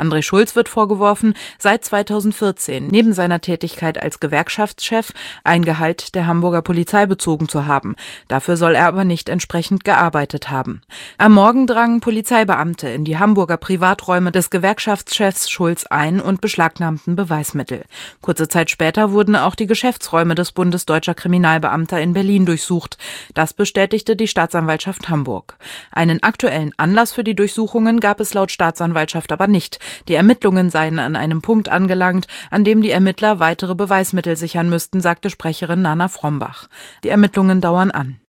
André Schulz wird vorgeworfen, seit 2014 neben seiner Tätigkeit als Gewerkschaftschef ein Gehalt der Hamburger Polizei bezogen zu haben. Dafür soll er aber nicht entsprechend gearbeitet haben. Am Morgen drangen Polizeibeamte in die Hamburger Privaträume des Gewerkschaftschefs Schulz ein und beschlagnahmten Beweismittel. Kurze Zeit später wurden auch die Geschäftsräume des Bundes Deutscher Kriminalbeamter in Berlin durchsucht. Das bestätigte die Staatsanwaltschaft Hamburg. Einen aktuellen Anlass für die Durchsuchungen gab es laut Staatsanwaltschaft aber nicht. Die Ermittlungen seien an einem Punkt angelangt, an dem die Ermittler weitere Beweismittel sichern müssten, sagte Sprecherin Nana Frombach. Die Ermittlungen dauern an.